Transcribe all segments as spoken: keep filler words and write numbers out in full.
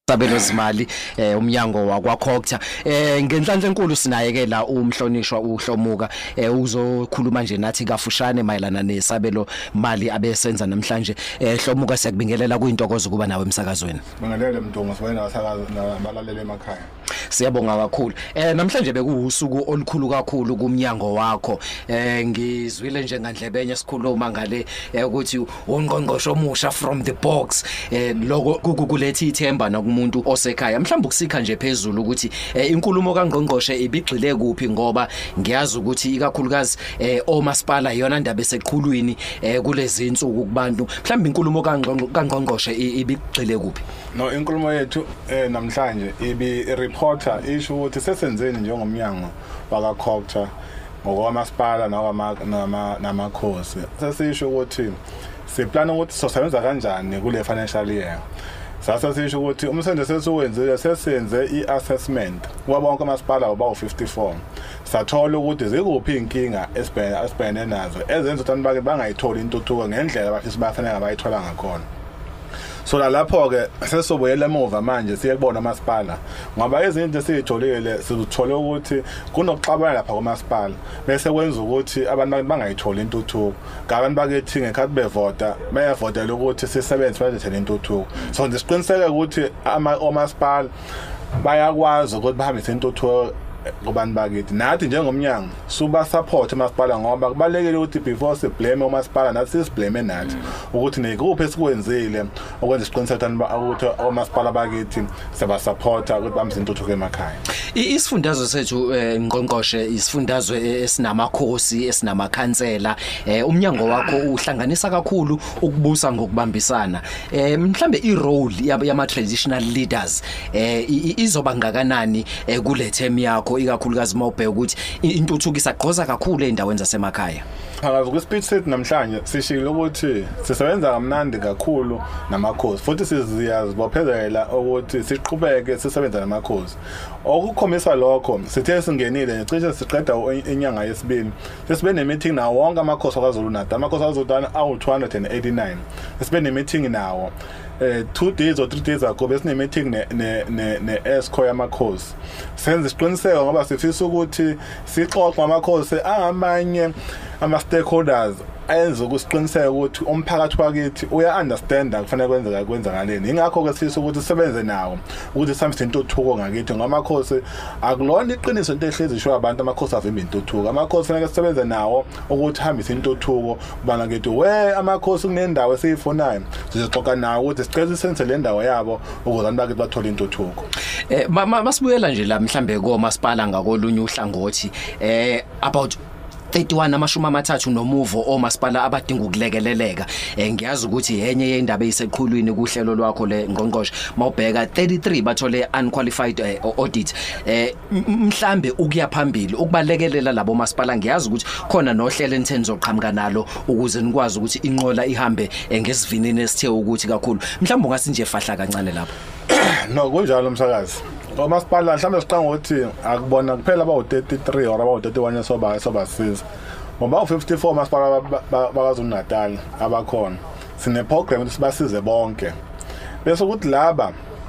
Sabelo zimali eh umnyango wakwaKhokta eh ngenhlanhla enkulu sinayeke la umhlonishwa uHlomuka eh uzokhuluma nje nathi kafushane mayelana nesabelo mali abesenza namhlanje eh Hlomuka siyakubingelela kuyintokozo kuba nawe emsakazweni. Bingelele Mdungu sibayena abasakazi nabalaleli emakhaya. Siyabonga kakhulu. Eh namhlanje bekuwusuku olukhulu kakhulu kumnyango wakho. Eh ngizwile nje ngandlebenye esikhuluma ngale ukuthi ungqongqosho omusha from the box eh lokho kukulethi ithemba umuntu osekhaya mhlawumbe ukusikha nje phezulu ukuthi inkulumo kaNgqongqoshe ibigxile kuphi ngoba ngiyazi ukuthi ikakhulukazi omasipala iyona ndaba eseqhulwini kulezi insuku kubantu mhlawumbe inkulumo kaNgqongqoshe ibigxile kuphi. No, inkulumo yethu namhlanje ibi reporter isho ukuthi sesenzeni njengomnyango wakaKhokta ngokwamasipala nama namakhosi sesisho ukuthi siplana ukuthi sosebenza kanjani kule financial year. Sasa sisho ukuthi umsebenzi sesiwenzile sesenze iassessment kuba bonke amasipala oba u-fifty-four sathola ukuthi zikuphi inkinga esibhekene esibhekene nazo ezenza ukuthi abantu bangayitholi intuthuko ngendlela abafisa bafanele abayithola ngakhona. So la lapho ke sesobuyela emuva manje siyekubona amasipala ngoba izinto esizitholile sizithola ukuthi kunokuxabana lapha kwamasipala bese kwenza ukuthi abantu bangayitholi intuthuko ngabantu bakethi ngekhathi bevota bayavotela ukuthi sisebenze bazethele intuthuko. So ngisiqiniseka ukuthi ama omasipala bayakwazi ukuthi bahambise intuthuko kubantu bakithi nathi njengomnyango suba support amasipala ngoba kubalekile ukuthi before si blame amasipala nathi si blame nathi ukuthi nekuphi esikwenzile okwenza isiqiniseko ukuthi amasipala bakithi seba supporta ukuthi bamse intuthuko emakhaya. Isifundazwe sethu Ngqongqoshe isifundazwe esinamakhosi esinamakhansela umnyango wakho uhlanganisa kakhulu ukubusa ngokubambisana mhlambe i role yama traditional leaders izoba ngakanani kule term yakho ikakhulukazi mawubheka ukuthi intuthuko isaqhoza kakhulu endaweni zasemakhaya. Phakathi kwispeech set namhlanje sishilo ukuthi sisebenza kamnandi kakhulu namakhosi futhi siziyazibophezela ukuthi siqhubeke sisebenza namakhosi. Okukhomisa lokho sithe singenile ngicishe siqeda inyanga yesibili sesibe ne meeting nawo wonke amakhosi akaZulu Natal amakhosi akaZulu Natal awu two hundred eighty-nine sibe ne meeting nawo eh two days or three days ago besine meeting ne ne ne esco yamakhosi senze isiqiniseko ngoba sifisa ukuthi sixoxe amakhosi angamanye ama stakeholders ayenza ukusiqiniseka ukuthi umphakathi wakithi uya understand kufanele kwenzeka kwenzakaleni. Ingakho ke sifisa ukuthi sisebenze nawo ukuthi sihambise intuthuko ngakithi ngoba amakhosi akulona iqiniso into ehlezi isho abantu amakhosi avimba intuthuko. Amakhosi fanele sisebenze nawo ukuthi hambise intuthuko kubana ngithi we amakhosi kunendawo esiyifunayo sizoxoxa nawo ukuthi sicela senze le ndawo yabo ukuze abantu bakithi bathole intuthuko. Eh masibuyela nje la mhlambe komasipala ngakolunye uhlangothi eh about thirty-one amashumi amathathu nomuvo omasipala abadinga ukulekeleleka ngiyazi ukuthi yenye yendaba eyiseqhulwini kuhlelo lwakho le Ngqongqoshe mawubheka thirty-three bathole unqualified audit mhlambe ukuya phambili ukubalekelela labo masipala ngiyazi ukuthi khona nohlelo enithenzo oqhamuka nalo ukuze nikwazi ukuthi inqola ihambe ngesivinini esithe ukuthi kakhulu mhlambe ungasi nje fahla kancane lapho. No kunjalo umsakazi omasipala mhlambe siqanga ukuthi akubona kuphela aba thirty-three or aba thirty-one soba sobasiza ngoba u fifty-four masipala bakaZulu Natal abakhona sine program ukuthi sibasize bonke bese ukuthi laba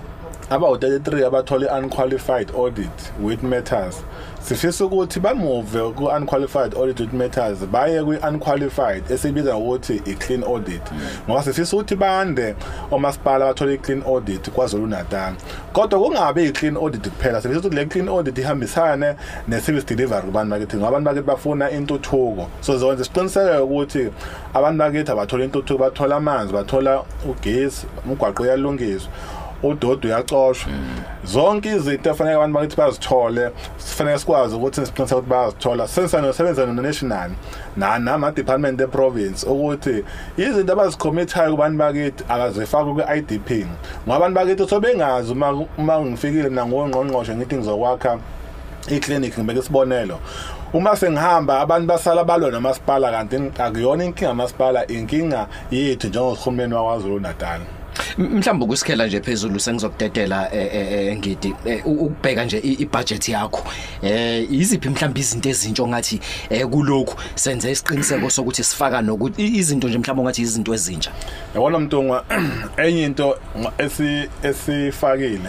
aba thirty-three abathole unqualified audit with matters sifisa ukuthi bamove ku unqualified audit with matters baye ku unqualified esibiza ukuthi i clean audit ngoba sifisa ukuthi bande omasipala bathole i clean audit kwaZulu Natal kodwa kungabe i clean audit kuphela sifisa ukuthi le clean audit ihambisane ne service delivery kubantu bakithi ngoba abantu bakithi bafuna intuthuko so zonke siqiniseke ukuthi abantu bakithi abathola intuthuko bathola amanzi bathola ugesi umgwaqo uyalungiswa udodo uyaxoshwa zonke izinto efanele abantu bakithi bazithole sifanele sikwazi ukuthi siqiniseke ukuthi bazithola senza nosebenza no national na nama department e province ukuthi izinto abazicommithayo kubantu bakithi akazifaka ku I D P ngoba abantu bakithi sobengazi uma uma ngifikile mina ngongqongqoshe ngithi ngizokwakha iclinic ngibeke isibonelo uma sengihamba abantu basala balwa namasipala kanti akuyona inkinga amasipala inkinga yethu njengosihulumeni wakwaZulu Natal. Mhlawumbe ukusikhela nje phezulu sengizokutetela ngidi ukubheka nje ibudget yakho. Eh iziphi mhlawumbe izinto ezintsha ongathi kulokhu senze isiqiniseko sokuthi sifaka nokuthi izinto nje mhlawumbe ongathi izinto ezintsha. Yabona Mntungwa, enye into esi esifakile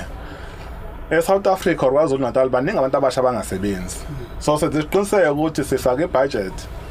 eSouth Africa kwaZulu Natal baningi abantu abasha abangasebenzi. So senze isiqiniseko ukuthi sifake ibudget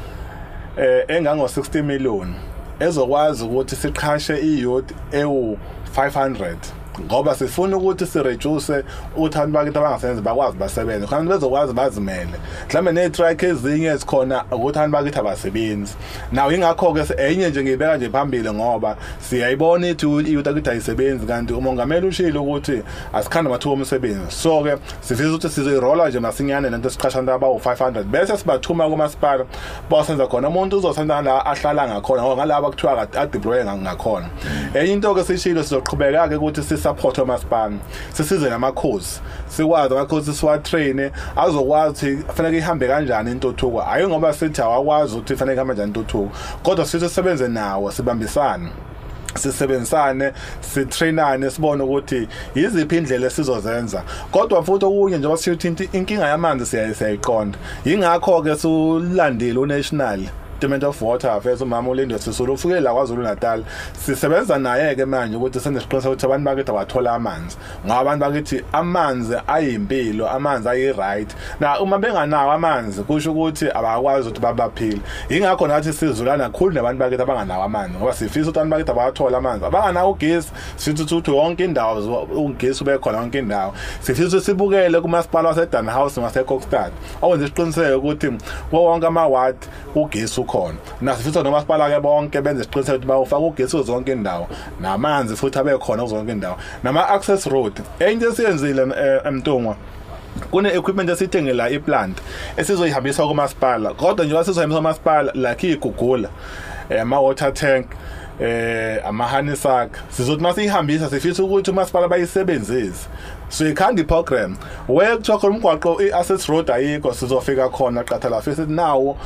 eh engango sixty million ezokwazi ukuthi siqhashe iyouth ewu five hundred ngoba sifuna ukuthi si reduce ukuthi abantu bakithi abangasebenzi bakwazi basebenze khona bezokwazi bazimele mhlambe ne track ezinye ezikhona ukuthi abantu bakithi abasebenzi nawo ingakho ke enye nje ngibeka nje phambili ngoba siyayibona ithi iyouth akithi ayisebenzi kanti umongameli ushilo ukuthi asikhanda amathuba omsebenzi so ke sifisa ukuthi sizoyirola nje masinyane lento siqhasha abantu abawu five hundred bese sibathuma kumasipala basenza khona umuntu uzosenza la ahlala ngakhona ngoba ngalabo kuthiwa adeploy ngakhona enye into ke sishilo sizoqhubeka ke ukuthi support umasipala sisize namakhosi sikwazi amakhosi siwa train azokwazi kufanele ihambe kanjani intuthuko ayo ngoba sithi awakwazi ukuthi kufanele ihambe kanjani intuthuko kodwa sithi sisebenze nawo sibambisane sisebenzisane sitrainane sibone ukuthi yiziphi indlela esizozenza kodwa futhi okunye nje basithi inkinga yamanzi siyayiqonda ingakho ke sulandile unational Department of Water Affairs umama uLindo Sisulu ufike la kwaZulu Natal sisebenza naye ke manje ukuthi senze isiqiniseko ukuthi abantu bakithi abathola amanzi ngoba abantu bakithi amanzi ayimpilo amanzi ayi right na uma benganawo amanzi kusho ukuthi abakwazi ukuthi babaphile ingakho nathi sizulana kakhulu nabantu bakithi abanganawo amanzi ngoba sifisa ukuthi abantu bakithi abathola amanzi abanganawo ugesi sithi ukuthi wonke indawo ugesi ube khona yonke indawo sifisa ukuthi sibukele kumasipala waseDan House ngaseKokstad owenza isiqiniseko ukuthi wonke ama ward ugesi khona nasifisa nomasipala ke bonke benze isiqiniseko ukuthi bawufaka ugesi zonke indawo namanzi futhi abe khona zonke indawo nama access road enye esiyenzile eMntungwa kune equipment esithengela iplant esizoyihambisa kumasipala kodwa nje wasizohambisa kumasipala like igugula ama water tank eh ama honey sack sizothi masihambisa sifisa ukuthi umasipala bayisebenzise so ikhandi program where kuthiwa umgwaqo i-access road ayikho sizofika khona qathala fisa nawo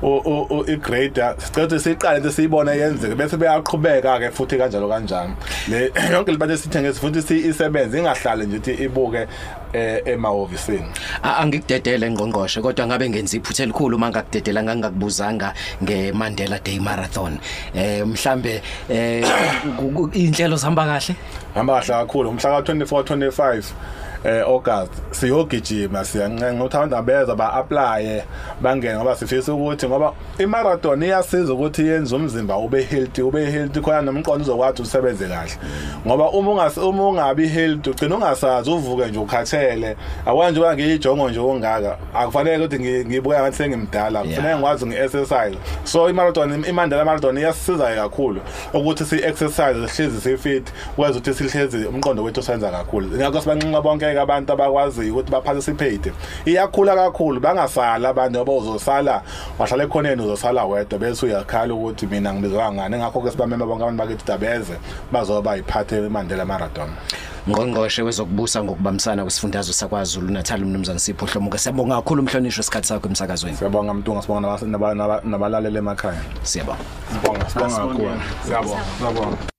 o i-grader sicela siqale into siyibona yenzeke bese beyaqhubeka ke futhi kanjalo kanjani le yonke libantu sithengise futhi siyisebenze ingahlali nje ukuthi ibuke emahovisini angikudedele ngqongqoshe kodwa ngabe ngenza iphuthe elikhulu uma ngakudedela ngangakubuzanga ngeMandela Day Marathon eh mhlambe eh inhlelo zihamba kahle hamba kahle kakhulu umhla ka twenty-four twenty-five eh August siyogijima siyancenga ukuthi abantu abeza ba apply bangene ngoba sifisa ukuthi ngoba imarathon iyasiza ukuthi yenze umzimba ube healthy ube healthy khona nomqondo uzokwazi usebenze kahle ngoba uma ungase uma ungabi healthy ugcina ungasazi uvuke nje ukhathele akwanje uba ngiyijongo nje ongaka akufanele ukuthi ngibuya ngathi sengimdala kufanele ngikwazi ngi-exercise so imarathon iMandela marathon iyasiza kakhulu ukuthi si exercise sihlezi si fit ukwazi ukuthi sihlezi umqondo wethu usenza kakhulu ngakho sibancinca bonke abantu abakwazi ukuthi baparticipate iyakhula kakhulu bangasala abantu abazosala wahlala ekhoneni uzosala wedwa bese uyakhala ukuthi mina ngibizwa ngani ngakho ke sibamema bonke abantu bakithi dabeze bazoba yiphathe iMandela marathon ngqongqoshe wezokubusa ngokubambisana kwesifundazwe sakwaZulu Natal umnumzane Sipho Hlomuka siyabonga kakhulu umhlonishwa isikhathi sakho emsakazweni siyabonga Mntungwa sibonga nabalaleli emakhaya siyabonga sibonga sibonga kakhulu siyabonga siyabonga